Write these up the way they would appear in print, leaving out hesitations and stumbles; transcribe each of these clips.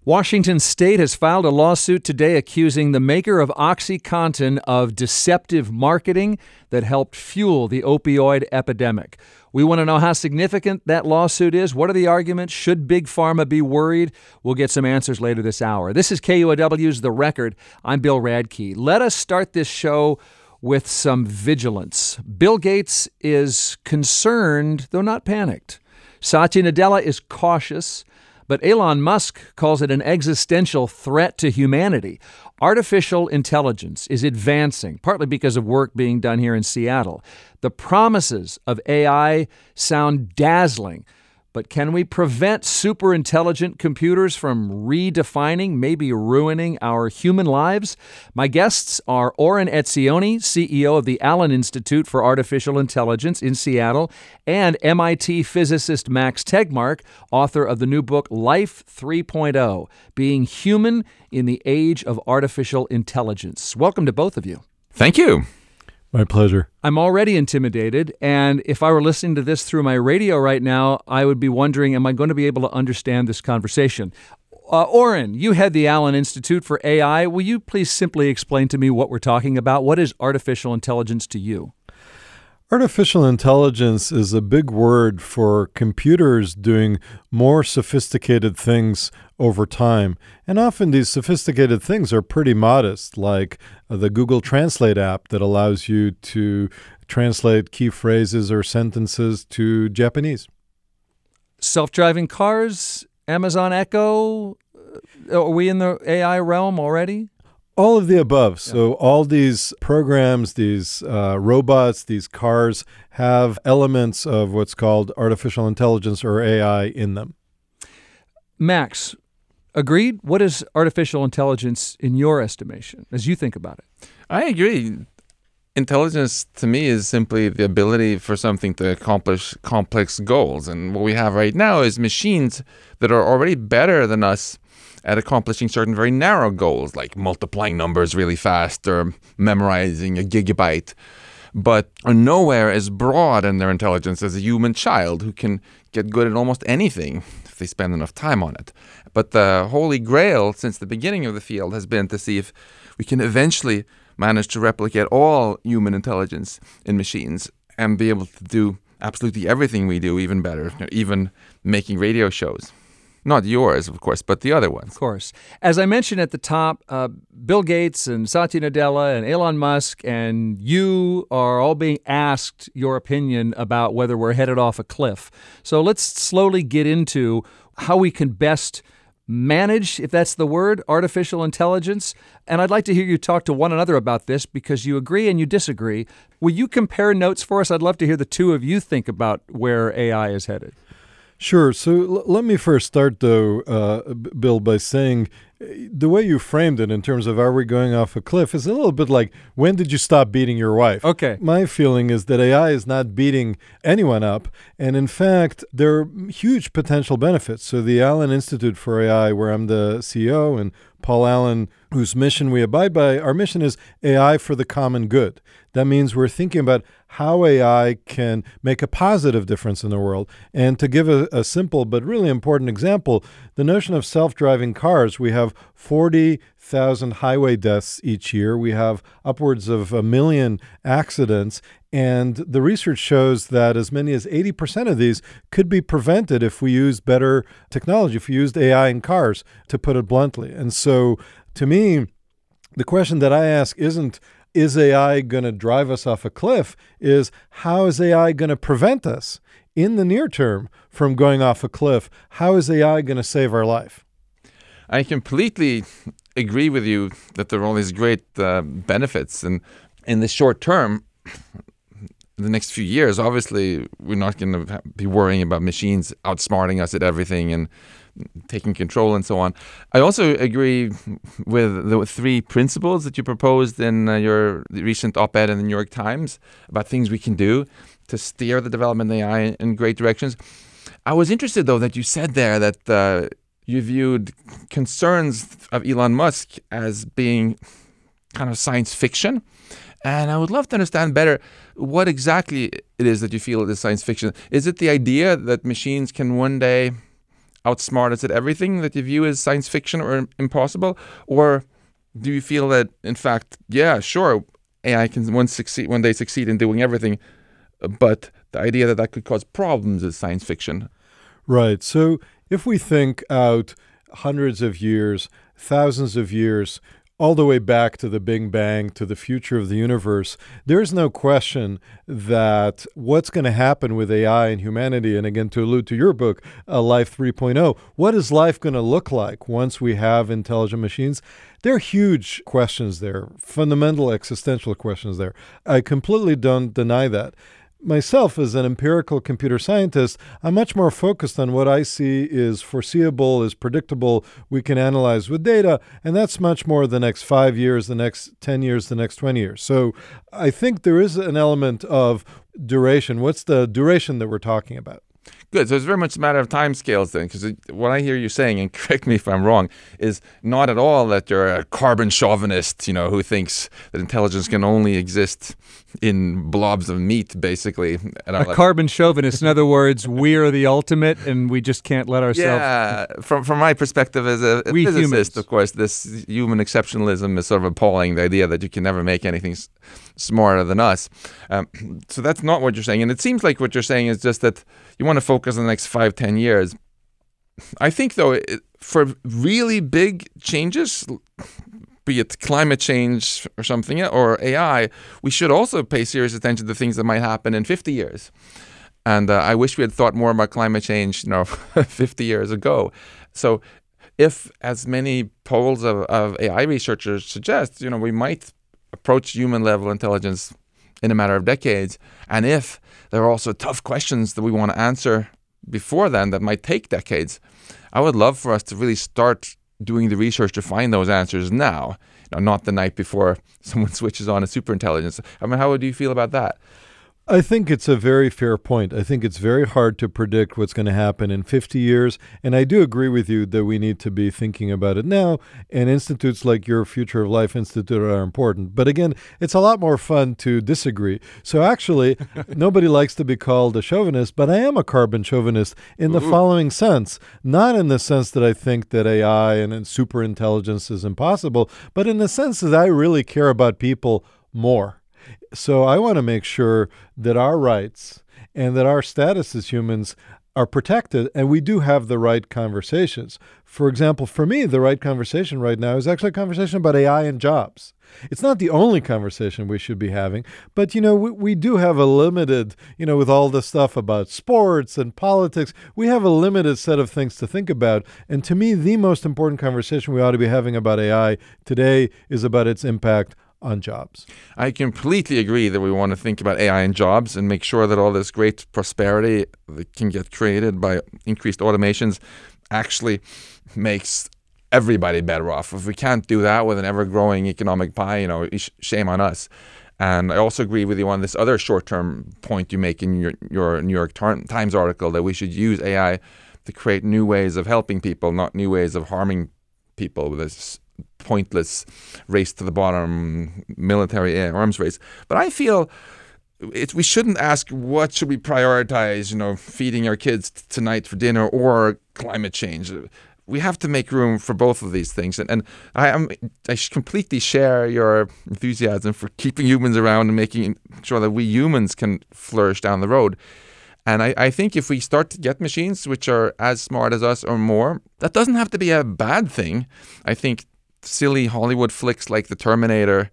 Washington State has filed a lawsuit today accusing the maker of OxyContin of deceptive marketing that helped fuel the opioid epidemic. We want to know how significant that lawsuit is. What are the arguments? Should Big Pharma be worried? We'll get some answers later this hour. This is KUOW's The Record. I'm Bill Radke. Let us start this show with some vigilance. Bill Gates is concerned, though not panicked. Satya Nadella is cautious. But Elon Musk calls it an existential threat to humanity. Artificial intelligence is advancing, partly because of work being done here in Seattle. The promises of AI sound dazzling. But can we prevent super intelligent computers from redefining, maybe ruining our human lives? My guests are Oren Etzioni, CEO of the Allen Institute for Artificial Intelligence in Seattle, and MIT physicist Max Tegmark, author of the new book Life 3.0, Being Human in the Age of Artificial Intelligence. Welcome to both of you. Thank you. My pleasure. I'm already intimidated, and if I were listening to this through my radio right now, I would be wondering, am I going to be able to understand this conversation? Oren, you head the Allen Institute for AI. Will you please simply explain to me what we're talking about? What is artificial intelligence to you? Artificial intelligence is a big word for computers doing more sophisticated things over time. And often these sophisticated things are pretty modest, like the Google Translate app that allows you to translate key phrases or sentences to Japanese. Self-driving cars, Amazon Echo, are we in the AI realm already? All of the above. So all these programs, these robots, these cars have elements of what's called artificial intelligence or AI in them. Max, agreed? What is artificial intelligence in your estimation as you think about it? I agree. Intelligence to me is simply the ability for something to accomplish complex goals. And what we have right now is machines that are already better than us at accomplishing certain very narrow goals, like multiplying numbers really fast or memorizing a gigabyte, but are nowhere as broad in their intelligence as a human child who can get good at almost anything if they spend enough time on it. But the holy grail since the beginning of the field has been to see if we can eventually manage to replicate all human intelligence in machines and be able to do absolutely everything we do even better, even making radio shows. Not yours, of course, but the other ones. Of course. As I mentioned at the top, Bill Gates and Satya Nadella and Elon Musk and you are all being asked your opinion about whether we're headed off a cliff. So let's slowly get into how we can best manage, if that's the word, artificial intelligence. And I'd like to hear you talk to one another about this because you agree and you disagree. Will you compare notes for us? I'd love to hear the two of you think about where AI is headed. Sure. So let me first start, though, Bill, by saying the way you framed it in terms of are we going off a cliff is a little bit like, when did you stop beating your wife? Okay. My feeling is that AI is not beating anyone up. And in fact, there are huge potential benefits. So the Allen Institute for AI, where I'm the CEO, and Paul Allen, whose mission we abide by, our mission is AI for the common good. That means we're thinking about how AI can make a positive difference in the world. And to give a simple but really important example, the notion of self-driving cars, we have 40,000 highway deaths each year. We have upwards of 1 million accidents. And the research shows that as many as 80% of these could be prevented if we used better technology, if we used AI in cars, to put it bluntly. And so to me, the question that I ask isn't, is AI going to drive us off a cliff? Is how is AI going to prevent us in the near term from going off a cliff? How is AI going to save our life? I completely agree with you that there are all these great benefits. And in the short term, the next few years, obviously, we're not going to be worrying about machines outsmarting us at everything and taking control and so on. I also agree with the 3 principles that you proposed in your recent op-ed in the New York Times about things we can do to steer the development of AI in great directions. I was interested, though, that you said there that you viewed concerns of Elon Musk as being kind of science fiction. And I would love to understand better what exactly it is that you feel is science fiction. Is it the idea that machines can one day outsmart us at everything that you view as science fiction or impossible? Or do you feel that, in fact, yeah, sure, AI can one day succeed in doing everything, but the idea that that could cause problems is science fiction? Right. So if we think out hundreds of years, thousands of years, all the way back to the Big Bang, to the future of the universe, there's no question that what's going to happen with AI and humanity, and again, to allude to your book, Life 3.0, what is life going to look like once we have intelligent machines? There are huge questions there, fundamental existential questions there. I completely don't deny that. Myself, as an empirical computer scientist, I'm much more focused on what I see is foreseeable, is predictable, we can analyze with data, and that's much more the next 5 years, the next 10 years, the next 20 years. So I think there is an element of duration. What's the duration that we're talking about? Good. So it's very much a matter of time scales then, because what I hear you saying, and correct me if I'm wrong, is not at all that you're a carbon chauvinist, who thinks that intelligence can only exist in blobs of meat, basically. A carbon chauvinist, in other words, we're the ultimate and we just can't let ourselves... Yeah, from my perspective as a physicist, humans. Of course, this human exceptionalism is sort of appalling, the idea that you can never make anything smarter than us. So that's not what you're saying. And it seems like what you're saying is just that you want to focus on the next 5-10 years. I think, though, for really big changes, be it climate change or something, or AI, we should also pay serious attention to things that might happen in 50 years. And I wish we had thought more about climate change, 50 years ago. So if, as many polls of AI researchers suggest, we might approach human-level intelligence in a matter of decades, and if there are also tough questions that we want to answer before then that might take decades, I would love for us to really start doing the research to find those answers now, not the night before someone switches on a superintelligence. I mean, how would you feel about that? I think it's a very fair point. I think it's very hard to predict what's going to happen in 50 years. And I do agree with you that we need to be thinking about it now. And institutes like your Future of Life Institute are important. But again, it's a lot more fun to disagree. So actually, nobody likes to be called a chauvinist, but I am a carbon chauvinist in the following sense. Not in the sense that I think that AI and superintelligence is impossible, but in the sense that I really care about people more. So I want to make sure that our rights and that our status as humans are protected, and we do have the right conversations. For example, for me, the right conversation right now is actually a conversation about AI and jobs. It's not the only conversation we should be having, but, we do have a limited, with all the stuff about sports and politics, we have a limited set of things to think about. And to me, the most important conversation we ought to be having about AI today is about its impact on jobs. I completely agree that we want to think about AI and jobs and make sure that all this great prosperity that can get created by increased automations actually makes everybody better off. If we can't do that with an ever-growing economic pie, shame on us. And I also agree with you on this other short-term point you make in your New York Times article, that we should use AI to create new ways of helping people, not new ways of harming people with this pointless race to the bottom military arms race. But I feel we shouldn't ask what should we prioritize, feeding our kids tonight for dinner or climate change. We have to make room for both of these things. And I completely share your enthusiasm for keeping humans around and making sure that we humans can flourish down the road. And I think if we start to get machines which are as smart as us or more, that doesn't have to be a bad thing. I think silly Hollywood flicks like The Terminator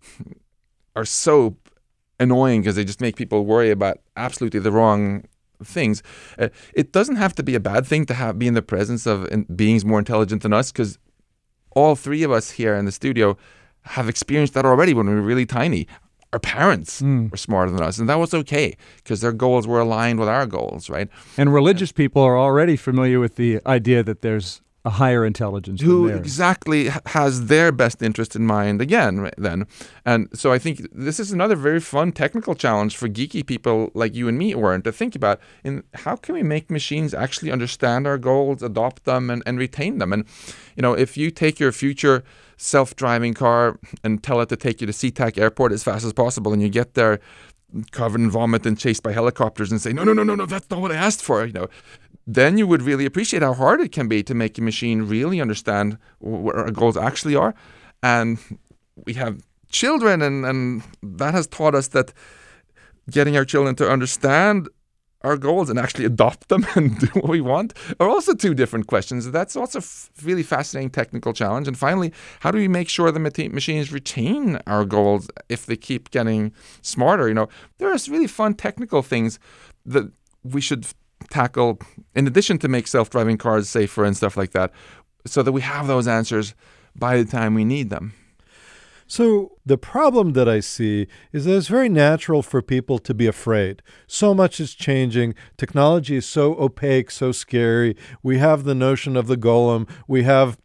are so annoying because they just make people worry about absolutely the wrong things. It doesn't have to be a bad thing to be in the presence of beings more intelligent than us, because all three of us here in the studio have experienced that already when we were really tiny. Our parents were smarter than us, and that was okay because their goals were aligned with our goals, right? And religious people are already familiar with the idea that there's a higher intelligence who than theirs. Exactly has their best interest in mind again then. And so I think this is another very fun technical challenge for geeky people like you and me, Oren, to think about in how can we make machines actually understand our goals, adopt them, and retain them. And, if you take your future self-driving car and tell it to take you to SeaTac Airport as fast as possible, and you get there covered in vomit and chased by helicopters and say, no, that's not what I asked for, then you would really appreciate how hard it can be to make a machine really understand what our goals actually are. And we have children, and that has taught us that getting our children to understand our goals and actually adopt them and do what we want are also two different questions. That's also a really fascinating technical challenge. And finally, how do we make sure the machines retain our goals if they keep getting smarter? There are really fun technical things that we should tackle in addition to make self-driving cars safer and stuff like that, so that we have those answers by the time we need them. So the problem that I see is that it's very natural for people to be afraid. So much is changing. Technology is so opaque, so scary. We have the notion of the golem. We have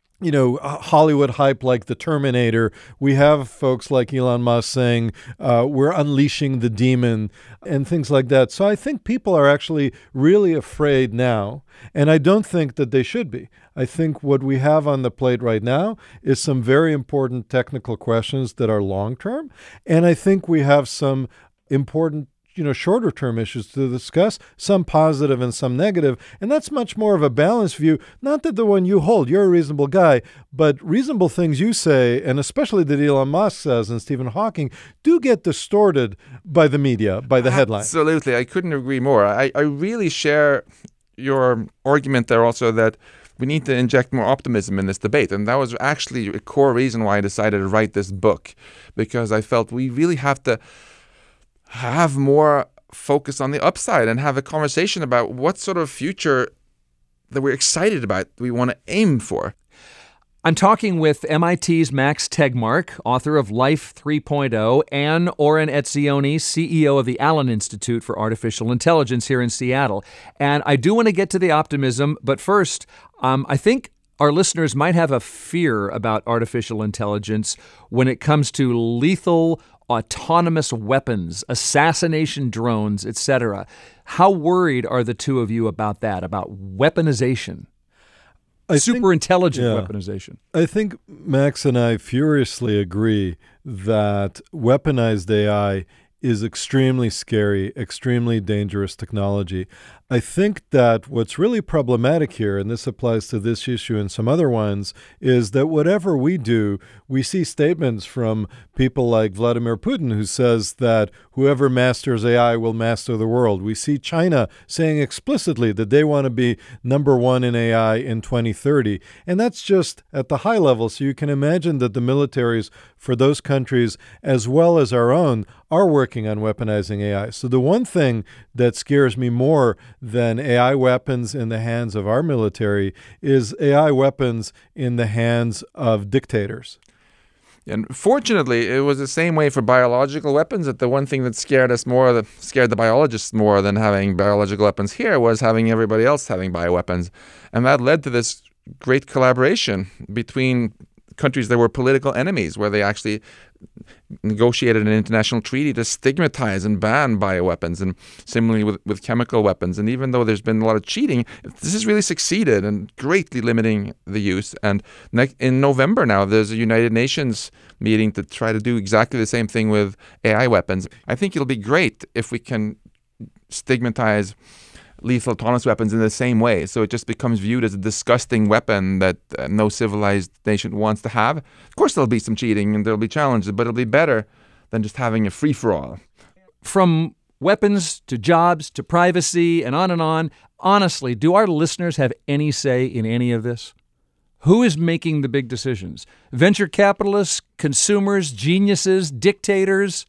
Hollywood hype like the Terminator. We have folks like Elon Musk saying we're unleashing the demon and things like that. So I think people are actually really afraid now, and I don't think that they should be. I think what we have on the plate right now is some very important technical questions that are long-term, and I think we have some important shorter-term issues to discuss, some positive and some negative, and that's much more of a balanced view, not that the one you hold, you're a reasonable guy, but reasonable things you say, and especially that Elon Musk says and Stephen Hawking, do get distorted by the media, by the headline. Absolutely. I couldn't agree more. I really share your argument there also that we need to inject more optimism in this debate. And that was actually a core reason why I decided to write this book, because I felt we really have to have more focus on the upside and have a conversation about what sort of future that we're excited about, we want to aim for. I'm talking with MIT's Max Tegmark, author of Life 3.0, and Oren Etzioni, CEO of the Allen Institute for Artificial Intelligence here in Seattle. And I do want to get to the optimism, but first, I think our listeners might have a fear about artificial intelligence when it comes to lethal autonomous weapons, assassination drones, etc. How worried are the two of you about that, about weaponization? Superintelligent weaponization. I think Max and I furiously agree that weaponized AI is extremely scary, extremely dangerous technology. I think that what's really problematic here, and this applies to this issue and some other ones, is that whatever we do, we see statements from people like Vladimir Putin, who says that whoever masters AI will master the world. We see China saying explicitly that they want to be number one in AI in 2030. And that's just at the high level. So you can imagine that the militaries for those countries, as well as our own, are working on weaponizing AI. So the one thing that scares me more than AI weapons in the hands of our military is AI weapons in the hands of dictators. And fortunately, it was the same way for biological weapons, that the one thing that scared us more, that scared the biologists more than having biological weapons here, was having everybody else having bioweapons. And that led to this great collaboration between countries that were political enemies, where they actually negotiated an international treaty to stigmatize and ban bioweapons, and similarly with chemical weapons. And even though there's been a lot of cheating, this has really succeeded in greatly limiting the use. And in November now, there's a United Nations meeting to try to do exactly the same thing with AI weapons. I think it'll be great if we can stigmatize lethal autonomous weapons in the same way, so it just becomes viewed as a disgusting weapon that no civilized nation wants to have. Of course there'll be some cheating and there'll be challenges, but it'll be better than just having a free-for-all. From weapons to jobs to privacy and on, honestly, do our listeners have any say in any of this? Who is making the big decisions? Venture capitalists, consumers, geniuses, dictators,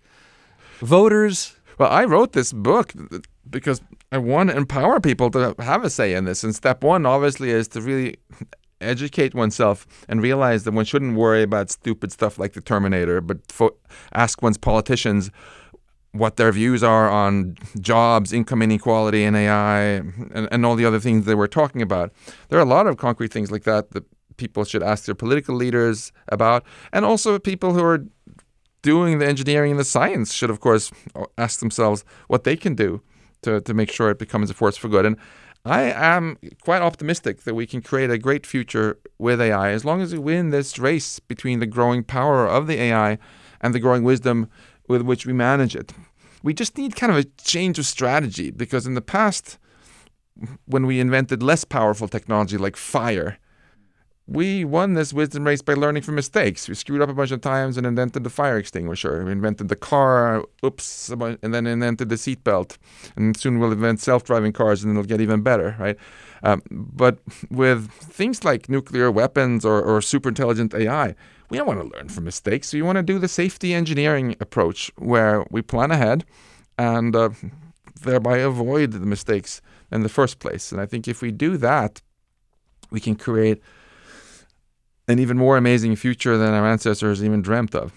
voters? Well, I wrote this book because I want to empower people to have a say in this. And step one, obviously, is to really educate oneself and realize that one shouldn't worry about stupid stuff like the Terminator, but ask one's politicians what their views are on jobs, income inequality, and AI, and all the other things they were talking about. There are a lot of concrete things like that people should ask their political leaders about, and also people who are doing the engineering and the science should, of course, ask themselves what they can do to make sure it becomes a force for good. And I am quite optimistic that we can create a great future with AI as long as we win this race between the growing power of the AI and the growing wisdom with which we manage it. We just need kind of a change of strategy, because in the past, when we invented less powerful technology like fire. We won this wisdom race by learning from mistakes. We screwed up a bunch of times and invented the fire extinguisher. We invented the car, and then invented the seatbelt. And soon we'll invent self-driving cars and it'll get even better, right? But with things like nuclear weapons or super intelligent AI, we don't want to learn from mistakes. We want to do the safety engineering approach where we plan ahead and thereby avoid the mistakes in the first place. And I think if we do that, we can create an even more amazing future than our ancestors even dreamt of.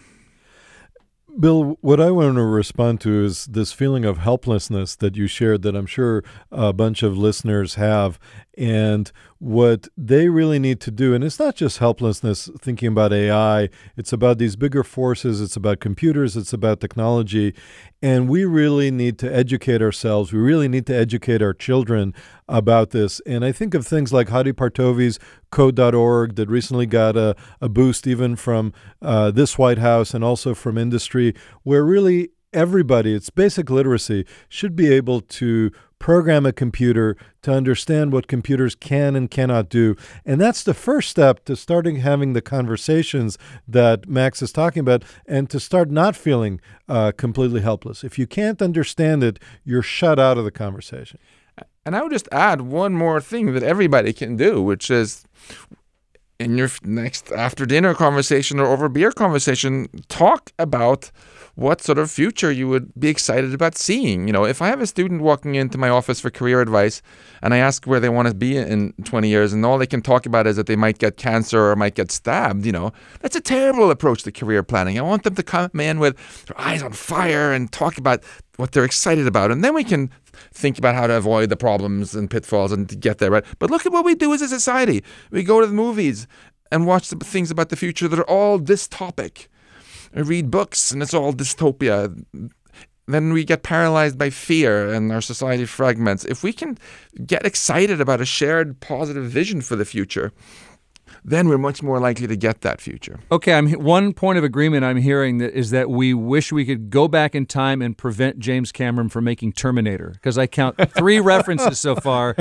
Bill, what I want to respond to is this feeling of helplessness that you shared that I'm sure a bunch of listeners have, and what they really need to do. And it's not just helplessness thinking about AI. It's about these bigger forces. It's about computers. It's about technology. And we really need to educate ourselves. We really need to educate our children about this. And I think of things like Hadi Partovi's Code.org that recently got a boost even from this White House and also from industry, where really everybody, it's basic literacy, should be able to program a computer to understand what computers can and cannot do. And that's the first step to starting having the conversations that Max is talking about and to start not feeling completely helpless. If you can't understand it, you're shut out of the conversation. And I would just add one more thing that everybody can do, which is in your next after dinner conversation or over beer conversation, talk about what sort of future you would be excited about seeing. You know, if I have a student walking into my office for career advice and I ask where they want to be in 20 years and all they can talk about is that they might get cancer or might get stabbed, you know, that's a terrible approach to career planning. I want them to come in with their eyes on fire and talk about what they're excited about. And then we can think about how to avoid the problems and pitfalls and to get there, right? But look at what we do as a society. We go to the movies and watch the things about the future that are all dystopic. I read books and it's all dystopia. Then we get paralyzed by fear and our society fragments. If we can get excited about a shared positive vision for the future, then we're much more likely to get that future. Okay, one point of agreement I'm hearing is that we wish we could go back in time and prevent James Cameron from making Terminator, because I count 3 references so far.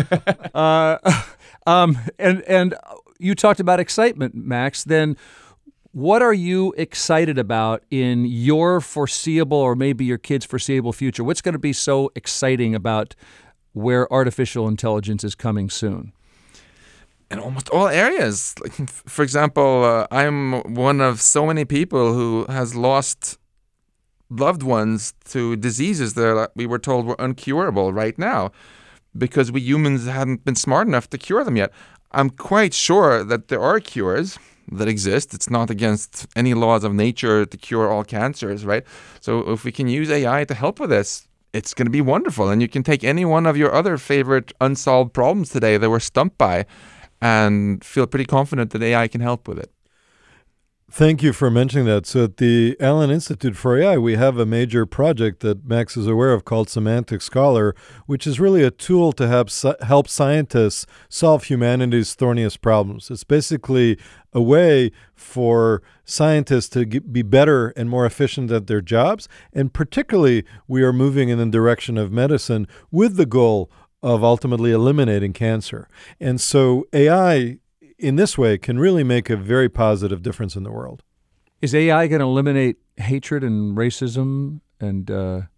And you talked about excitement, Max. Then what are you excited about in your foreseeable or maybe your kids' foreseeable future? What's going to be so exciting about where artificial intelligence is coming soon? In almost all areas. Like, for example, I'm one of so many people who has lost loved ones to diseases that we were told were uncurable right now because we humans hadn't been smart enough to cure them yet. I'm quite sure that there are cures that exist. It's not against any laws of nature to cure all cancers, right? So if we can use AI to help with this, it's going to be wonderful. And you can take any one of your other favorite unsolved problems today that we're stumped by and feel pretty confident that AI can help with it. Thank you for mentioning that. So at the Allen Institute for AI, we have a major project that Max is aware of called Semantic Scholar, which is really a tool to help scientists solve humanity's thorniest problems. It's basically a way for scientists to be better and more efficient at their jobs. And particularly, we are moving in the direction of medicine with the goal of ultimately eliminating cancer. And so AI in this way can really make a very positive difference in the world. Is AI going to eliminate hatred and racism and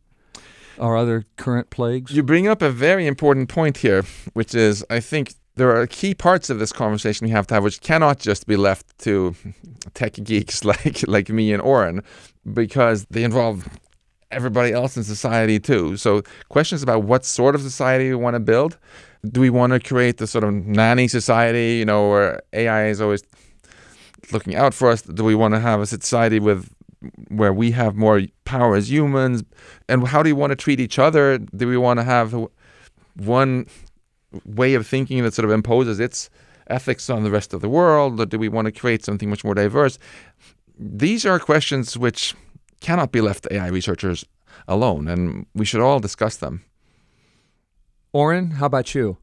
our other current plagues? You bring up a very important point here, which is I think there are key parts of this conversation we have to have which cannot just be left to tech geeks like me and Oren, because they involve everybody else in society too. So questions about what sort of society we want to build. Do we want to create the sort of nanny society, you know, where AI is always looking out for us? Do we want to have a society where we have more power as humans? And how do we want to treat each other? Do we want to have one way of thinking that sort of imposes its ethics on the rest of the world? Or do we want to create something much more diverse? These are questions which cannot be left to AI researchers alone, and we should all discuss them. Oren, how about you?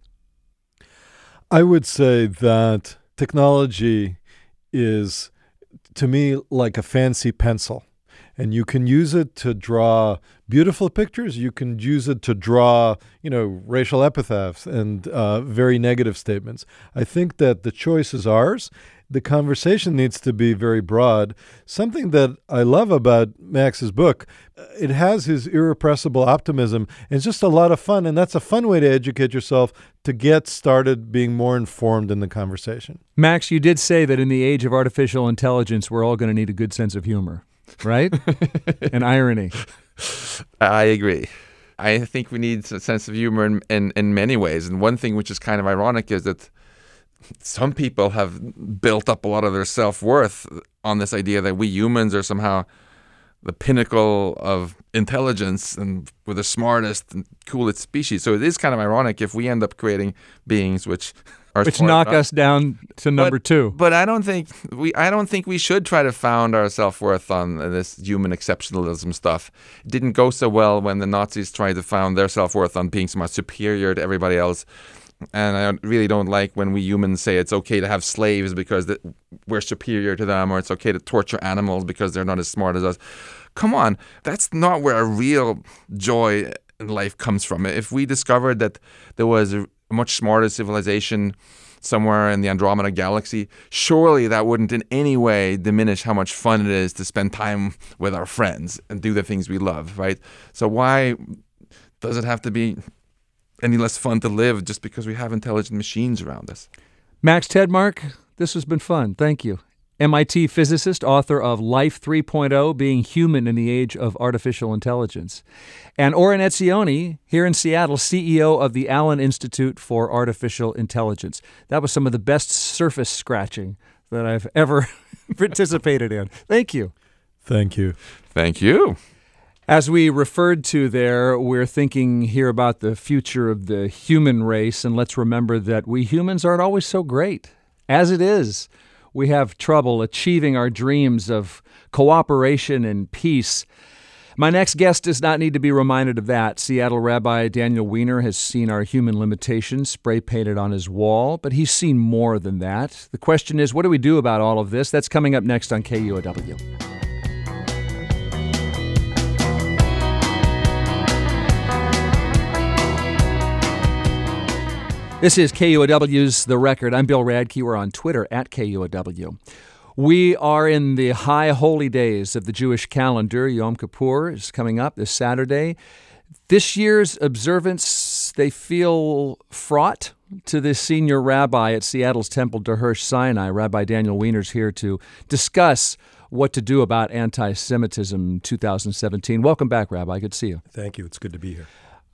I would say that technology is, to me, like a fancy pencil. And you can use it to draw beautiful pictures. You can use it to draw, racial epithets and very negative statements. I think that the choice is ours. The conversation needs to be very broad. Something that I love about Max's book, it has his irrepressible optimism. And it's just a lot of fun. And that's a fun way to educate yourself to get started being more informed in the conversation. Max, you did say that in the age of artificial intelligence, we're all going to need a good sense of humor, right? And irony. I agree. I think we need a sense of humor in many ways. And one thing which is kind of ironic is that some people have built up a lot of their self-worth on this idea that we humans are somehow the pinnacle of intelligence and we're the smartest and coolest species. So it is kind of ironic if we end up creating beings which knock us down to number two. But I don't think we should try to found our self-worth on this human exceptionalism stuff. It didn't go so well when the Nazis tried to found their self-worth on being somehow superior to everybody else. And I really don't like when we humans say it's okay to have slaves because we're superior to them, or it's okay to torture animals because they're not as smart as us. Come on, that's not where a real joy in life comes from. If we discovered that there was a much smarter civilization somewhere in the Andromeda galaxy, surely that wouldn't in any way diminish how much fun it is to spend time with our friends and do the things we love, right? So why does it have to be any less fun to live just because we have intelligent machines around us? Max Tegmark, this has been fun. Thank you. MIT physicist, author of Life 3.0, Being Human in the Age of Artificial Intelligence. And Oren Etzioni, here in Seattle, CEO of the Allen Institute for Artificial Intelligence. That was some of the best surface scratching that I've ever participated in. Thank you. Thank you. Thank you. As we referred to there, we're thinking here about the future of the human race, and let's remember that we humans aren't always so great. As it is, we have trouble achieving our dreams of cooperation and peace. My next guest does not need to be reminded of that. Seattle Rabbi Daniel Weiner has seen our human limitations spray-painted on his wall, but he's seen more than that. The question is, what do we do about all of this? That's coming up next on KUOW. This is KUOW's The Record. I'm Bill Radke. We're on Twitter at KUOW. We are in the high holy days of the Jewish calendar. Yom Kippur is coming up this Saturday. This year's observance, they feel fraught to the senior rabbi at Seattle's Temple Derhersh Sinai. Rabbi Daniel Weiner's here to discuss what to do about anti-Semitism 2017. Welcome back, Rabbi. Good to see you. Thank you. It's good to be here.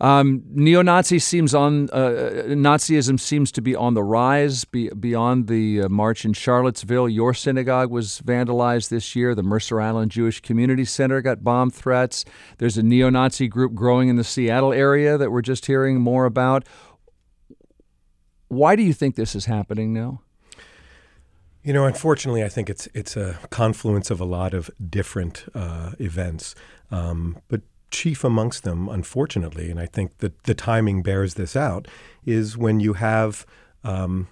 Nazism seems to be on the rise beyond the march in Charlottesville. Your synagogue was vandalized this year. The Mercer Island Jewish Community Center got bomb threats. There's a neo-Nazi group growing in the Seattle area that we're just hearing more about. Why do you think this is happening now? Unfortunately, I think it's a confluence of a lot of different events, but chief amongst them, unfortunately, and I think that the timing bears this out, is when you have a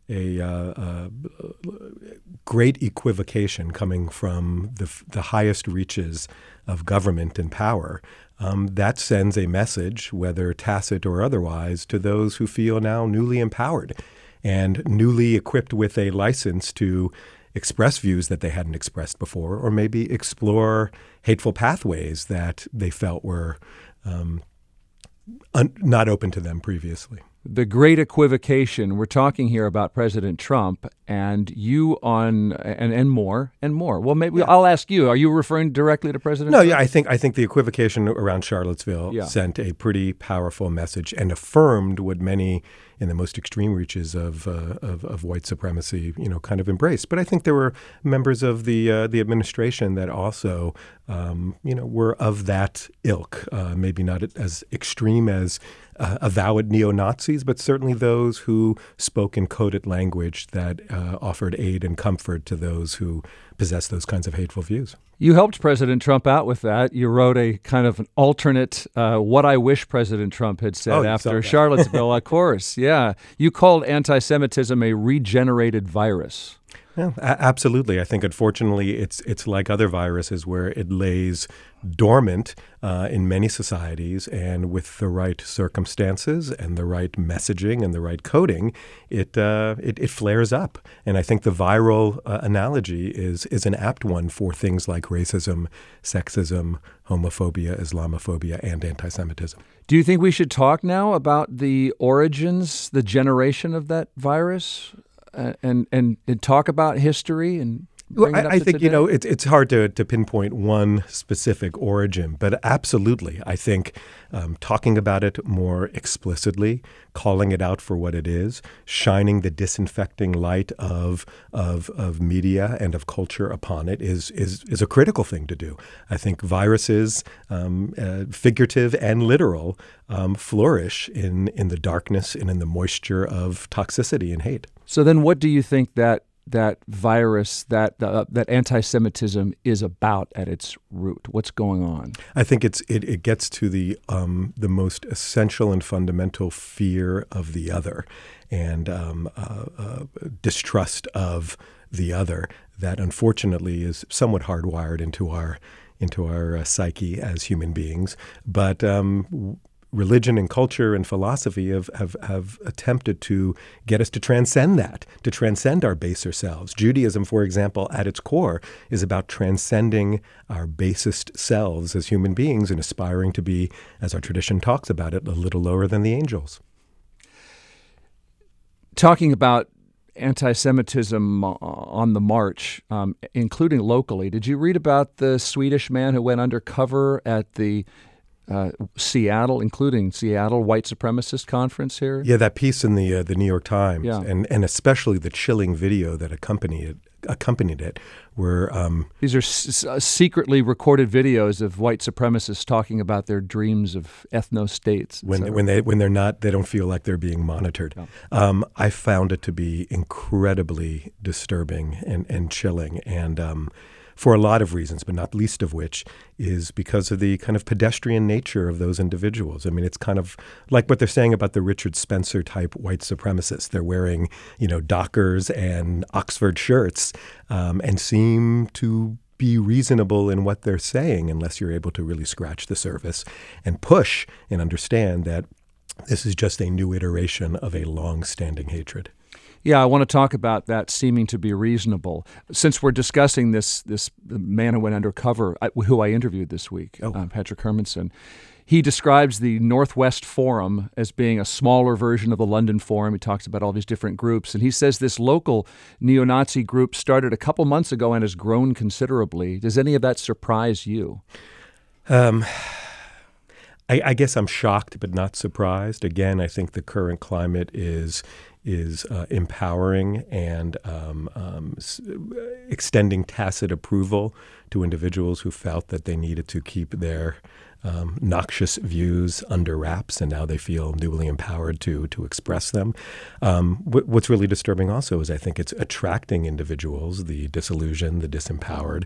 great equivocation coming from the highest reaches of government and power. That sends a message, whether tacit or otherwise, to those who feel now newly empowered and newly equipped with a license to express views that they hadn't expressed before, or maybe explore hateful pathways that they felt were not open to them previously. The great equivocation, we're talking here about President Trump and you and more. Well, maybe I'll ask you, are you referring directly to President Trump? No, I think the equivocation around Charlottesville sent a pretty powerful message and affirmed what many in the most extreme reaches of white supremacy, kind of embraced. But I think there were members of the administration that also, were of that ilk. Maybe not as extreme as avowed neo-Nazis, but certainly those who spoke in coded language that offered aid and comfort to those who possess those kinds of hateful views. You helped President Trump out with that. You wrote a kind of an alternate what I wish President Trump had said after Charlottesville, of course. Yeah. You called anti-Semitism a regenerated virus. Yeah, absolutely. I think, unfortunately, it's like other viruses where it lays dormant in many societies, and with the right circumstances and the right messaging and the right coding, it flares up. And I think the viral analogy is an apt one for things like racism, sexism, homophobia, Islamophobia, and anti-Semitism. Do you think we should talk now about the origins, the generation of that virus? And talk about history and bring it up I to think today? it's hard to pinpoint one specific origin, but absolutely, I think talking about it more explicitly, calling it out for what it is, shining the disinfecting light of media and of culture upon it is a critical thing to do. I think viruses, figurative and literal, flourish in the darkness and in the moisture of toxicity and hate. So then what do you think that virus, that anti-Semitism is about at its root? What's going on? I think it gets to the most essential and fundamental fear of the other and distrust of the other that unfortunately is somewhat hardwired into our psyche as human beings. But religion and culture and philosophy have attempted to get us to transcend that, to transcend our baser selves. Judaism, for example, at its core is about transcending our basest selves as human beings and aspiring to be, as our tradition talks about it, a little lower than the angels. Talking about anti-Semitism on the march, including locally, did you read about the Swedish man who went undercover at the Seattle white supremacist conference here? Yeah, that piece in the New York Times, yeah. and especially the chilling video that accompanied it, where these are secretly recorded videos of white supremacists talking about their dreams of ethno-states. When they're not, they don't feel like they're being monitored. Yeah. I found it to be incredibly disturbing and chilling, and for a lot of reasons, but not least of which is because of the kind of pedestrian nature of those individuals. I mean, it's kind of like what they're saying about the Richard Spencer type white supremacists. They're wearing, Dockers and Oxford shirts and seem to be reasonable in what they're saying unless you're able to really scratch the surface and push and understand that this is just a new iteration of a long-standing hatred. Yeah, I want to talk about that seeming to be reasonable. Since we're discussing this man who went undercover, who I interviewed this week, Patrick Hermanson, he describes the Northwest Forum as being a smaller version of the London Forum. He talks about all these different groups, and he says this local neo-Nazi group started a couple months ago and has grown considerably. Does any of that surprise you? I guess I'm shocked but not surprised. Again, I think the current climate is empowering and extending tacit approval to individuals who felt that they needed to keep their noxious views under wraps, and now they feel newly empowered to express them. What's really disturbing also is I think it's attracting individuals, the disillusioned, the disempowered,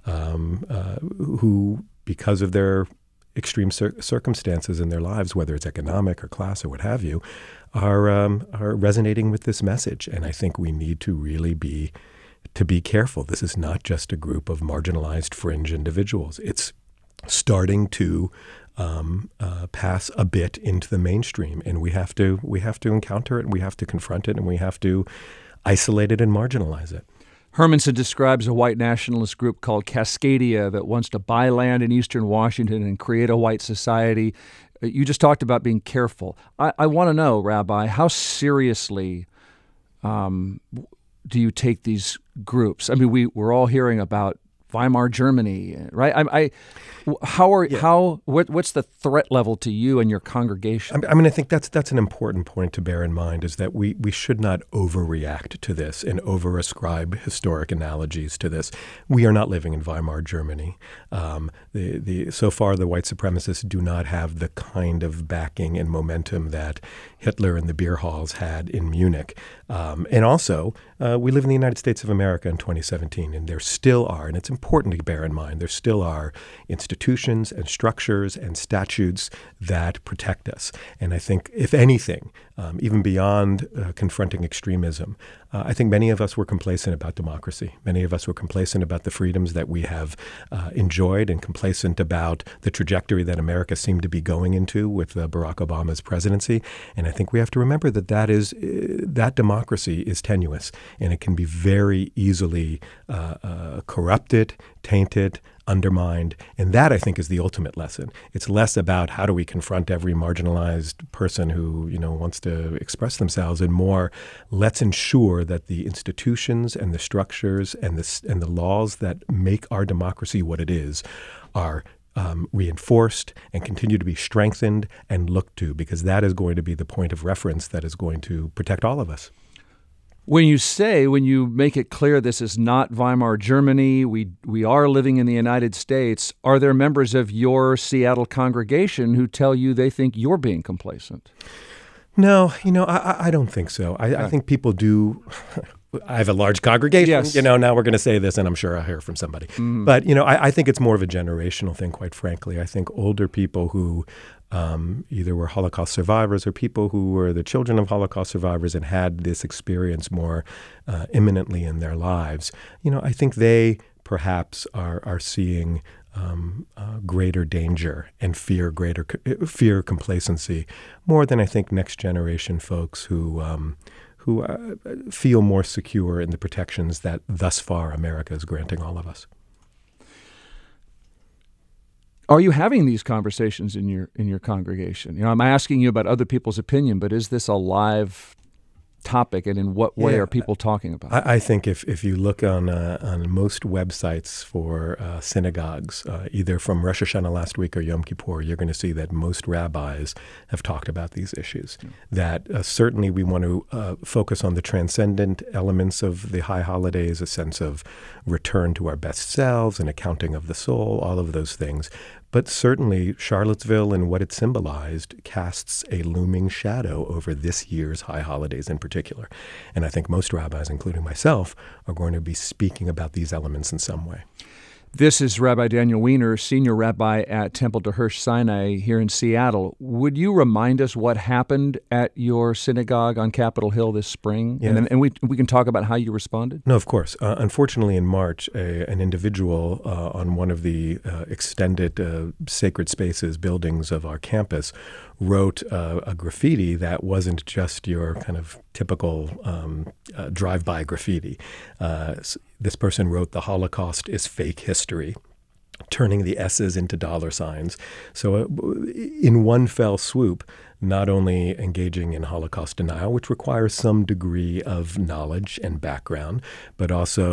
who, because of their extreme circumstances in their lives, whether it's economic or class or what have you, are resonating with this message. And I think we need to really be careful. This is not just a group of marginalized fringe individuals. It's starting to pass a bit into the mainstream, and we have to encounter it, and we have to confront it, and we have to isolate it and marginalize it. Hermanson describes a white nationalist group called Cascadia that wants to buy land in eastern Washington and create a white society. You just talked about being careful. I want to know, Rabbi, how seriously do you take these groups? I mean, we're all hearing about Weimar Germany, right? What's the threat level to you and your congregation? I mean, I think that's an important point to bear in mind, is that we should not overreact to this and over-ascribe historic analogies to this. We are not living in Weimar Germany. So far, the white supremacists do not have the kind of backing and momentum that Hitler and the beer halls had in Munich. And also, we live in the United States of America in 2017, and there still are, and it's important to bear in mind, there still are institutions and structures and statutes that protect us. And I think, if anything, even beyond confronting extremism, I think many of us were complacent about democracy. Many of us were complacent about the freedoms that we have enjoyed and complacent about the trajectory that America seemed to be going into with Barack Obama's presidency. And I think we have to remember that democracy is tenuous, and it can be very easily corrupted, tainted, undermined. And that, I think, is the ultimate lesson. It's less about how do we confront every marginalized person who, wants to express themselves, and more, let's ensure that the institutions and the structures and the laws that make our democracy what it is are reinforced and continue to be strengthened and looked to, because that is going to be the point of reference that is going to protect all of us. When you make it clear this is not Weimar Germany, we are living in the United States, are there members of your Seattle congregation who tell you they think you're being complacent? No, I don't think so. I think people do. I have a large congregation. Yes. Now we're going to say this, and I'm sure I'll hear from somebody. Mm-hmm. But, I think it's more of a generational thing, quite frankly. I think older people who either were Holocaust survivors or people who were the children of Holocaust survivors and had this experience more imminently in their lives, I think they perhaps are seeing greater danger and fear complacency more than I think next generation folks who feel more secure in the protections that thus far America is granting all of us. Are you having these conversations in your congregation? I'm asking you about other people's opinion, but is this a live topic, and in what way are people talking about it? I think if you look on most websites for synagogues, either from Rosh Hashanah last week or Yom Kippur, you're going to see that most rabbis have talked about these issues. That certainly we want to focus on the transcendent elements of the high holidays, a sense of return to our best selves, an accounting of the soul, all of those things. But certainly Charlottesville and what it symbolized casts a looming shadow over this year's high holidays in particular. And I think most rabbis, including myself, are going to be speaking about these elements in some way. This is Rabbi Daniel Weiner, Senior Rabbi at Temple de Hirsch Sinai here in Seattle. Would you remind us what happened at your synagogue on Capitol Hill this spring? Yeah. And we can talk about how you responded? No, of course. Unfortunately, in March, an individual on one of the extended sacred spaces buildings of our campus wrote a graffiti that wasn't just your kind of typical drive-by graffiti. This person wrote, "The Holocaust is fake history," turning the S's into dollar signs. So in one fell swoop, not only engaging in Holocaust denial, which requires some degree of knowledge and background, but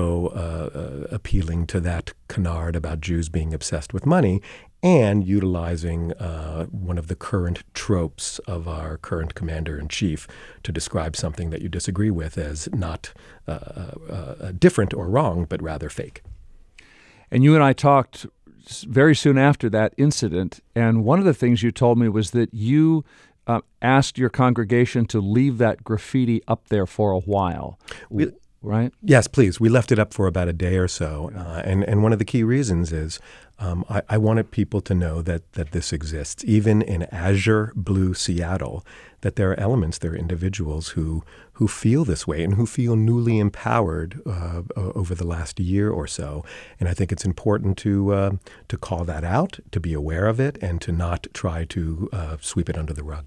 also appealing to that canard about Jews being obsessed with money, and utilizing one of the current tropes of our current commander-in-chief to describe something that you disagree with as not different or wrong, but rather fake. And you and I talked very soon after that incident, and one of the things you told me was that you asked your congregation to leave that graffiti up there for a while. Right? Yes, please. We left it up for about a day or so. And one of the key reasons is I wanted people to know that this exists. Even in azure blue Seattle, that there are elements, there are individuals who feel this way and who feel newly empowered over the last year or so. And I think it's important to call that out, to be aware of it, and to not try to sweep it under the rug.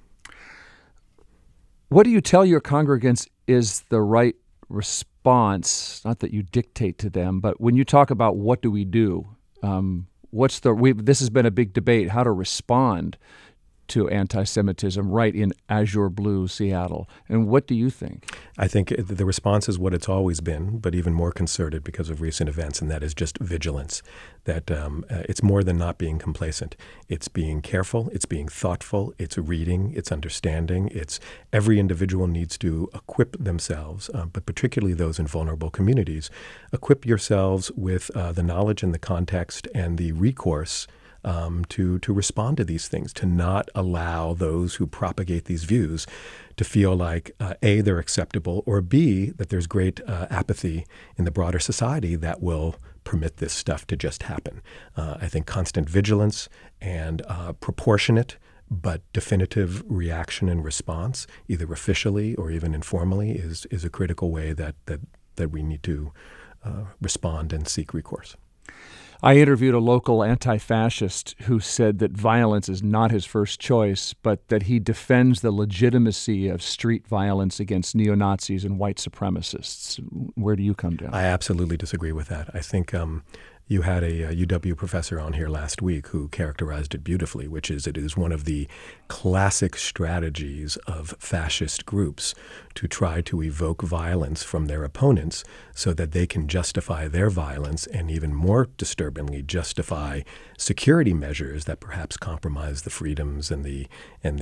What do you tell your congregants is the right response? Not that you dictate to them, but when you talk about what do we do, this has been a big debate, how to respond to anti-Semitism right in azure blue Seattle. And what do you think? I think the response is what it's always been, but even more concerted because of recent events, and that is just vigilance. That it's more than not being complacent. It's being careful, it's being thoughtful, it's reading, it's understanding. It's every individual needs to equip themselves, but particularly those in vulnerable communities. Equip yourselves with the knowledge and the context and the recourse to respond to these things, to not allow those who propagate these views to feel like, A, they're acceptable, or B, that there's great apathy in the broader society that will permit this stuff to just happen. I think constant vigilance and proportionate but definitive reaction and response, either officially or even informally, is a critical way that we need to respond and seek recourse. I interviewed a local anti-fascist who said that violence is not his first choice, but that he defends the legitimacy of street violence against neo-Nazis and white supremacists. Where do you come down? I absolutely disagree with that. I think you had a UW professor on here last week who characterized it beautifully, which is it is one of the classic strategies of fascist groups to try to evoke violence from their opponents so that they can justify their violence and, even more disturbingly, justify security measures that perhaps compromise the freedoms and the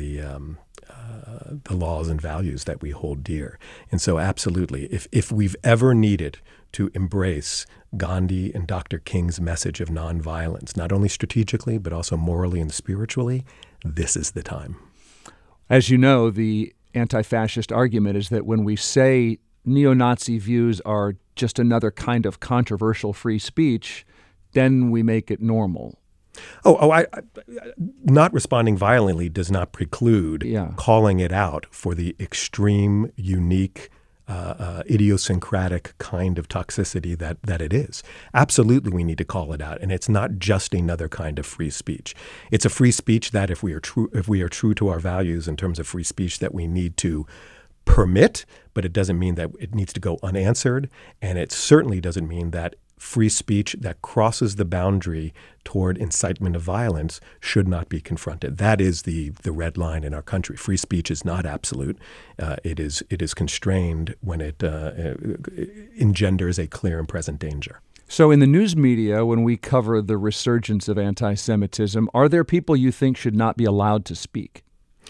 laws and values that we hold dear. And so absolutely, if we've ever needed to embrace Gandhi and Dr. King's message of nonviolence, not only strategically, but also morally and spiritually, this is the time. As you know, the anti-fascist argument is that when we say neo-Nazi views are just another kind of controversial free speech, then we make it normal. I not responding violently does not preclude calling it out for the extreme, unique, idiosyncratic kind of toxicity that it is. Absolutely, we need to call it out, and it's not just another kind of free speech. It's a free speech that, if we are true to our values in terms of free speech, that we need to permit, but it doesn't mean that it needs to go unanswered, and it certainly doesn't mean that free speech that crosses the boundary toward incitement of violence should not be confronted. That is the red line in our country. Free speech is not absolute. It is constrained when it engenders a clear and present danger. So in the news media, when we cover the resurgence of anti-Semitism, are there people you think should not be allowed to speak?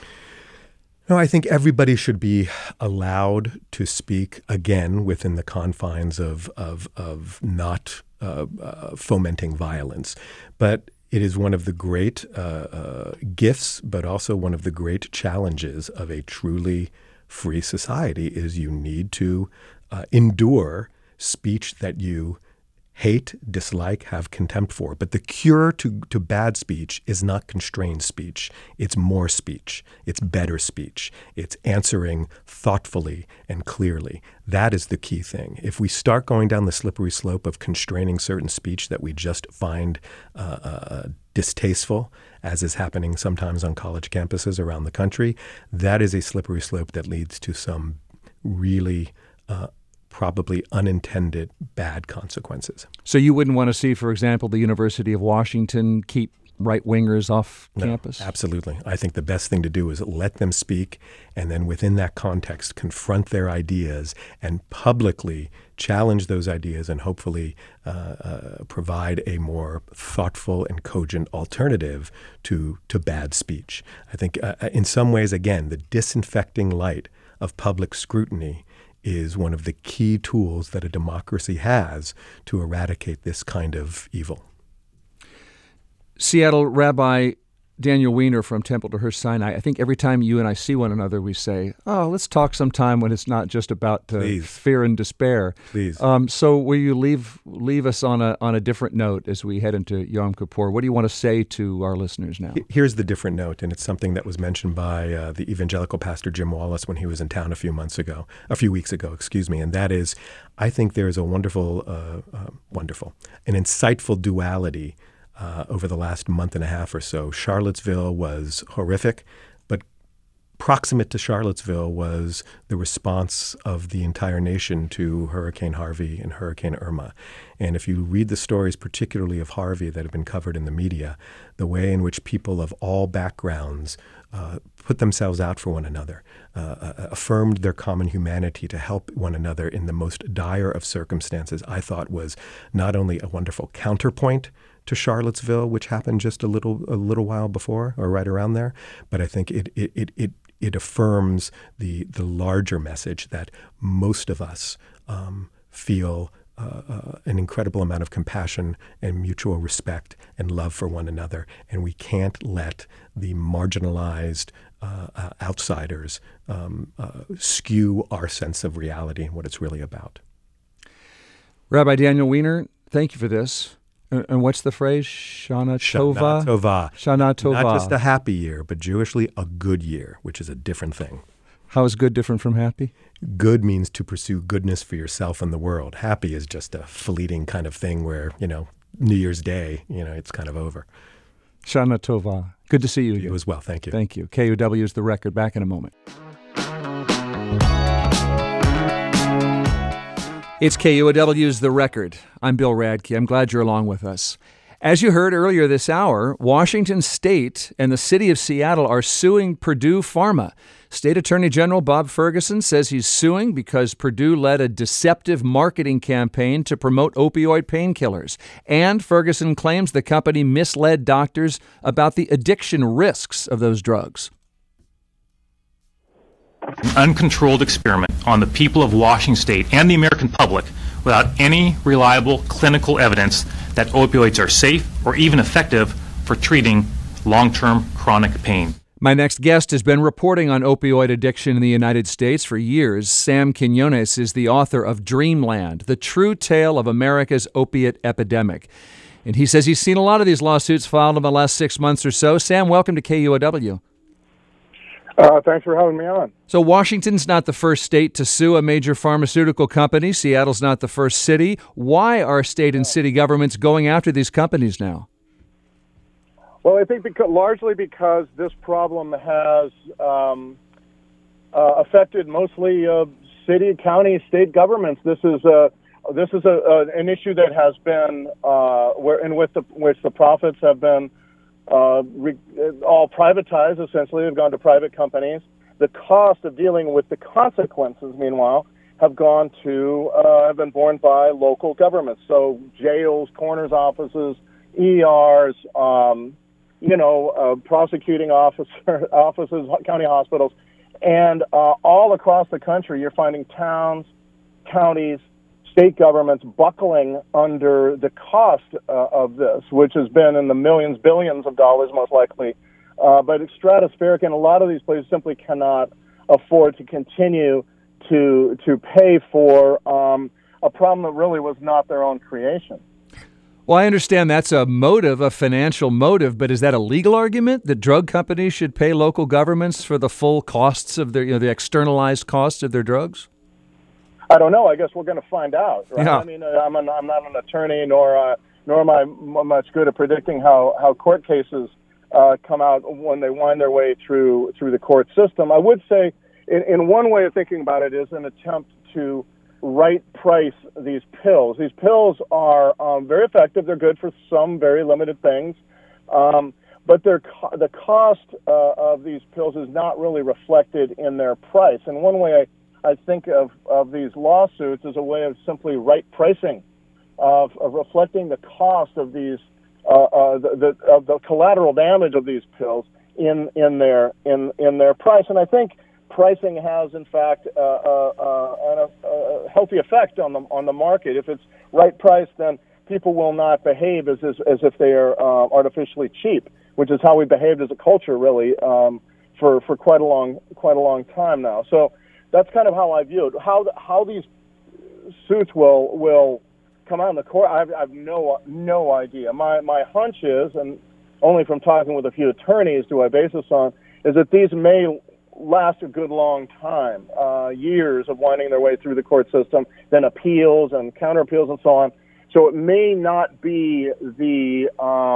No, I think everybody should be allowed to speak, again, within the confines of not fomenting violence. But it is one of the great gifts, but also one of the great challenges of a truly free society is you need to endure speech that you hate, dislike, have contempt for. But the cure to bad speech is not constrained speech. It's more speech. It's better speech. It's answering thoughtfully and clearly. That is the key thing. If we start going down the slippery slope of constraining certain speech that we just find distasteful, as is happening sometimes on college campuses around the country, that is a slippery slope that leads to some really probably unintended bad consequences. So you wouldn't want to see, for example, the University of Washington keep right-wingers off campus? Absolutely. I think the best thing to do is let them speak, and then within that context, confront their ideas and publicly challenge those ideas and hopefully provide a more thoughtful and cogent alternative to bad speech. I think in some ways, again, the disinfecting light of public scrutiny is one of the key tools that a democracy has to eradicate this kind of evil. Seattle Rabbi Daniel Weiner from Temple Terhurst Sinai, I think every time you and I see one another, we say, let's talk sometime when it's not just about fear and despair. Please. So will you leave us on a different note as we head into Yom Kippur? What do you want to say to our listeners now? Here's the different note, and it's something that was mentioned by the evangelical pastor Jim Wallace when he was in town a few weeks ago, and that is, I think there is a wonderful, an insightful duality over the last month and a half or so. Charlottesville was horrific, but proximate to Charlottesville was the response of the entire nation to Hurricane Harvey and Hurricane Irma. And if you read the stories, particularly of Harvey, that have been covered in the media, the way in which people of all backgrounds put themselves out for one another, affirmed their common humanity to help one another in the most dire of circumstances, I thought was not only a wonderful counterpoint to Charlottesville, which happened just a little while before or right around there, but I think it affirms the larger message that most of us feel an incredible amount of compassion and mutual respect and love for one another, and we can't let the marginalized outsiders skew our sense of reality and what it's really about. Rabbi Daniel Weiner, thank you for this. And what's the phrase? Shana Shana Tova? Tova. Shana Tova. Not just a happy year, but Jewishly a good year, which is a different thing. How is good different from happy? Good means to pursue goodness for yourself and the world. Happy is just a fleeting kind of thing where, New Year's Day, it's kind of over. Shana Tova. Good to see you. You as well. Thank you. Thank you. KUW is The Record. Back in a moment. It's KUOW's The Record. I'm Bill Radke. I'm glad you're along with us. As you heard earlier this hour, Washington State and the city of Seattle are suing Purdue Pharma. State Attorney General Bob Ferguson says he's suing because Purdue led a deceptive marketing campaign to promote opioid painkillers. And Ferguson claims the company misled doctors about the addiction risks of those drugs. An uncontrolled experiment on the people of Washington State and the American public without any reliable clinical evidence that opioids are safe or even effective for treating long-term chronic pain. My next guest has been reporting on opioid addiction in the United States for years. Sam Quinones is the author of Dreamland, The True Tale of America's Opiate Epidemic. And he says he's seen a lot of these lawsuits filed in the last 6 months or so. Sam, welcome to KUOW. Thanks for having me on. So Washington's not the first state to sue a major pharmaceutical company. Seattle's not the first city. Why are state and city governments going after these companies now? Well, I think largely because this problem has affected mostly city, county, state governments. This is an issue that has been which the profits have been all privatized. Essentially, they've gone to private companies. The cost of dealing with the consequences, meanwhile, have been borne by local governments. So jails, coroner's offices, ERs, prosecuting offices, county hospitals, and all across the country, you're finding towns, counties, state governments buckling under the cost of this, which has been in the millions, billions of dollars, most likely. But it's stratospheric, and a lot of these places simply cannot afford to continue to pay for a problem that really was not their own creation. Well, I understand that's a motive, a financial motive, but is that a legal argument that drug companies should pay local governments for the full costs of their, the externalized costs of their drugs? I don't know. I guess we're going to find out. Right? Yeah. I mean, I'm not an attorney, nor am I much good at predicting how court cases come out when they wind their way through the court system. I would say, in one way of thinking about it, is an attempt to right price these pills. These pills are very effective. They're good for some very limited things, but the cost of these pills is not really reflected in their price. And one way I think of these lawsuits as a way of simply right pricing, of reflecting the cost of these of the collateral damage of these pills in their price. And I think pricing has, in fact, a healthy effect on the market. If it's right priced, then people will not behave as if they are artificially cheap, which is how we behaved as a culture, really, for quite a long time now. So that's kind of how I view it. How these suits will come out in the court, I have no idea. My hunch is, and only from talking with a few attorneys do I base this on, is that these may last a good long time, years of winding their way through the court system, then appeals and counter appeals and so on. So it may not be the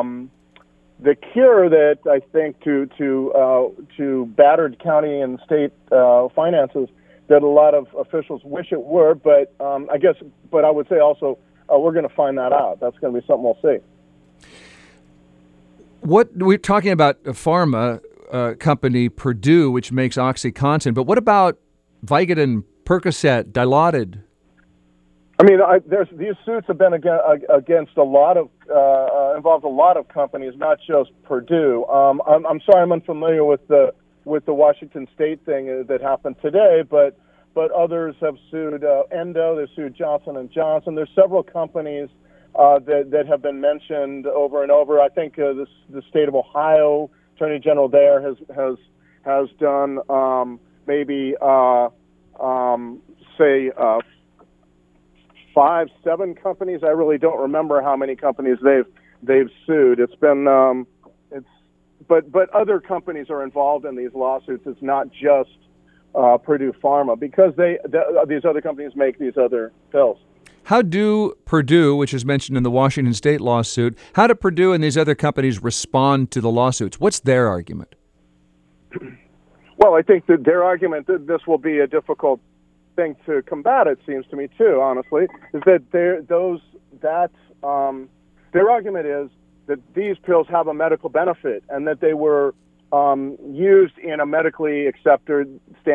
cure that I think to battered county and state finances that a lot of officials wish it were. But I would say also we're going to find that out. That's going to be something we'll see. What we're talking about a pharma company, Purdue, which makes OxyContin, but what about Vicodin, Percocet, Dilaudid? I mean, these suits have been against a lot of involved a lot of companies, not just Purdue. I'm sorry, I'm unfamiliar with the Washington State thing that happened today, but others have sued Endo. They've sued Johnson & Johnson. There's several companies that have been mentioned over and over. I think the state of Ohio Attorney General there has done 5, 7 companies. I really don't remember how many companies they've sued. It's been but other companies are involved in these lawsuits. It's not just Purdue Pharma, because these other companies make these other pills. How do Purdue, which is mentioned in the Washington State lawsuit, how do Purdue and these other companies respond to the lawsuits? What's their argument? Well, I think that their argument that this will be a difficult thing to combat, it seems to me too, honestly, is that their argument is that these pills have a medical benefit and that they were used in a medically accepted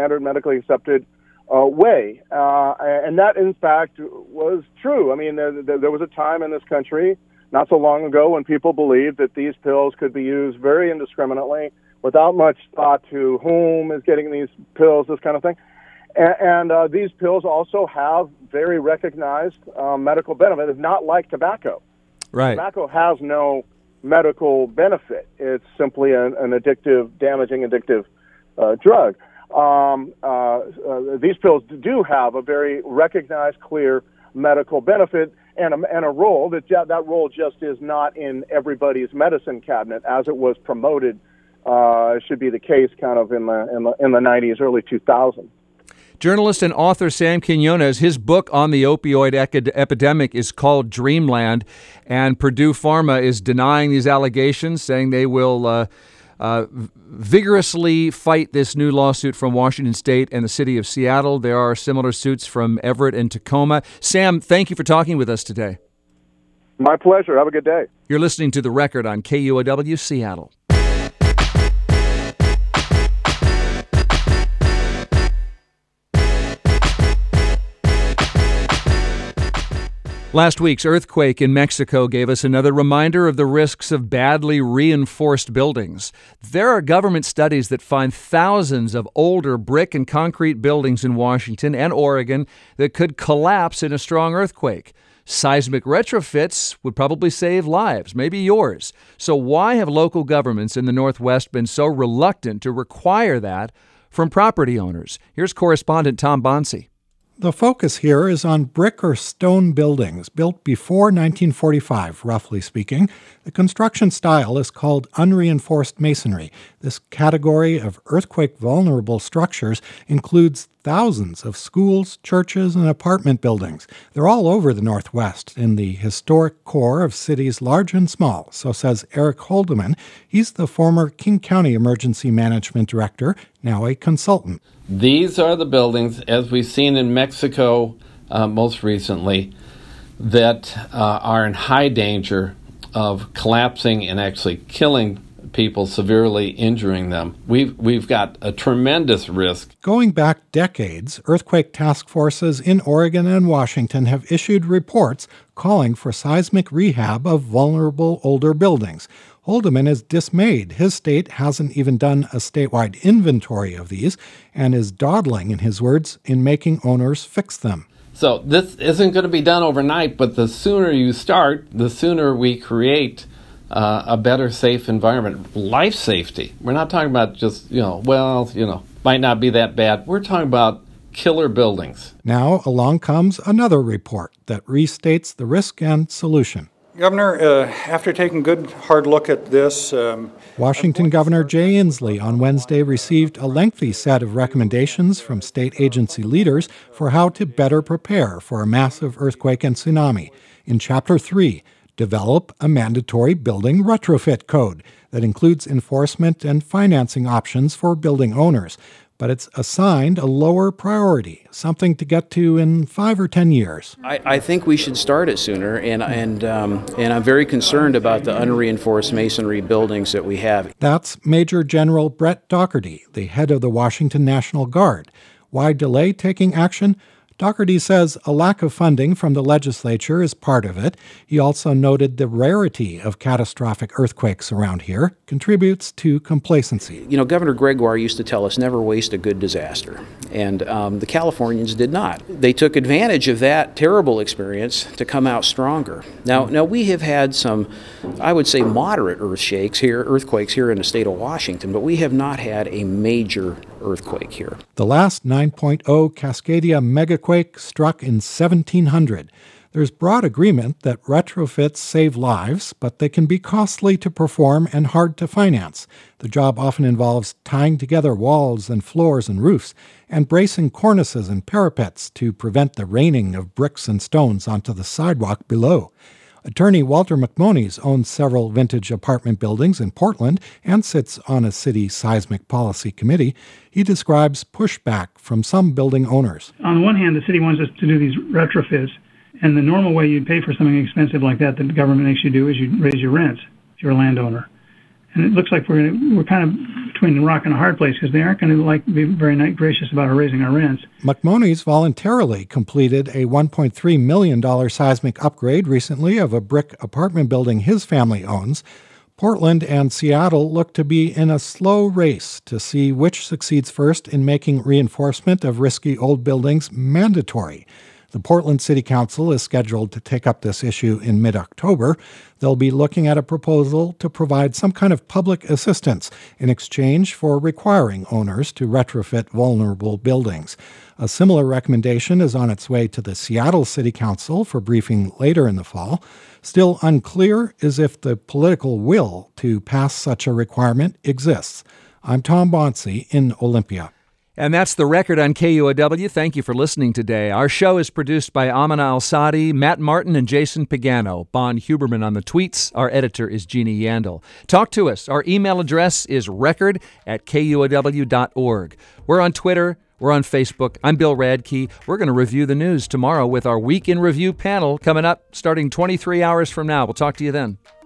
way. And that, in fact, was true. I mean, there was a time in this country not so long ago when people believed that these pills could be used very indiscriminately without much thought to whom is getting these pills, this kind of thing. And these pills also have very recognized medical benefit. It's not like tobacco. Right. Tobacco has no medical benefit. It's simply an damaging addictive drug. These pills do have a very recognized, clear medical benefit and a role. That role just is not in everybody's medicine cabinet as it was promoted. Should be the case kind of in the 90s, early 2000s. Journalist and author Sam Quinones, his book on the opioid epidemic is called Dreamland, and Purdue Pharma is denying these allegations, saying they will vigorously fight this new lawsuit from Washington State and the city of Seattle. There are similar suits from Everett and Tacoma. Sam, thank you for talking with us today. My pleasure. Have a good day. You're listening to The Record on KUOW Seattle. Last week's earthquake in Mexico gave us another reminder of the risks of badly reinforced buildings. There are government studies that find thousands of older brick and concrete buildings in Washington and Oregon that could collapse in a strong earthquake. Seismic retrofits would probably save lives, maybe yours. So why have local governments in the Northwest been so reluctant to require that from property owners? Here's correspondent Tom Bonsi. The focus here is on brick or stone buildings built before 1945, roughly speaking. The construction style is called unreinforced masonry. This category of earthquake-vulnerable structures includes thousands of schools, churches, and apartment buildings. They're all over the Northwest, in the historic core of cities large and small, so says Eric Holdeman. He's the former King County Emergency Management Director, now a consultant. These are the buildings, as we've seen in Mexico most recently, that are in high danger of collapsing and actually killing people, severely injuring them. We've got a tremendous risk. Going back decades, earthquake task forces in Oregon and Washington have issued reports calling for seismic rehab of vulnerable older buildings. Holdeman is dismayed. His state hasn't even done a statewide inventory of these and is dawdling, in his words, in making owners fix them. So this isn't going to be done overnight, but the sooner you start, the sooner we create a better, safe environment. Life safety. We're not talking about just, might not be that bad. We're talking about killer buildings. Now along comes another report that restates the risk and solution. Governor, after taking a good hard look at this... Washington Governor Jay Inslee on Wednesday received a lengthy set of recommendations from state agency leaders for how to better prepare for a massive earthquake and tsunami. In Chapter 3, develop a mandatory building retrofit code that includes enforcement and financing options for building owners. But it's assigned a lower priority, something to get to in 5 or 10 years. I think we should start it sooner, and I'm very concerned about the unreinforced masonry buildings that we have. That's Major General Brett Dougherty, the head of the Washington National Guard. Why delay taking action? Dougherty says a lack of funding from the legislature is part of it. He also noted the rarity of catastrophic earthquakes around here contributes to complacency. Governor Gregoire used to tell us never waste a good disaster, and the Californians did not. They took advantage of that terrible experience to come out stronger. Now we have had some, I would say, moderate earthquakes here in the state of Washington, but we have not had a major earthquake here. The last 9.0 Cascadia megaquake struck in 1700. There's broad agreement that retrofits save lives, but they can be costly to perform and hard to finance. The job often involves tying together walls and floors and roofs, and bracing cornices and parapets to prevent the raining of bricks and stones onto the sidewalk below. Attorney Walter McMoneys owns several vintage apartment buildings in Portland and sits on a city seismic policy committee. He describes pushback from some building owners. On the one hand, the city wants us to do these retrofits, and the normal way you'd pay for something expensive like that the government makes you do is you raise your rents if you're a landowner. And it looks like we're kind of between a rock and a hard place because they aren't going to be very gracious about raising our rents. McMoneys voluntarily completed a $1.3 million seismic upgrade recently of a brick apartment building his family owns. Portland and Seattle look to be in a slow race to see which succeeds first in making reinforcement of risky old buildings mandatory. The Portland City Council is scheduled to take up this issue in mid-October. They'll be looking at a proposal to provide some kind of public assistance in exchange for requiring owners to retrofit vulnerable buildings. A similar recommendation is on its way to the Seattle City Council for briefing later in the fall. Still unclear is if the political will to pass such a requirement exists. I'm Tom Bonsi in Olympia. And that's The Record on KUOW. Thank you for listening today. Our show is produced by Amina Al-Sadi, Matt Martin, and Jason Pagano. Bon Huberman on the tweets. Our editor is Jeannie Yandel. Talk to us. Our email address is record@kuow.org. We're on Twitter. We're on Facebook. I'm Bill Radke. We're going to review the news tomorrow with our Week in Review panel coming up starting 23 hours from now. We'll talk to you then.